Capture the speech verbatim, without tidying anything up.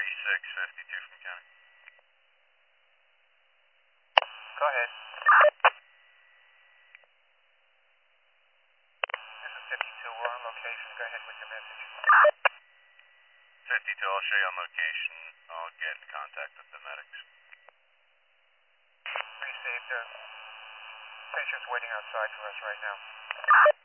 thirty-six fifty-two from county. Go ahead. This is fifty-two. We're on location. Go ahead with your message. fifty-two, I'll show you on location. I'll get in contact with the medics. Received. Uh, patient's waiting outside for us right now.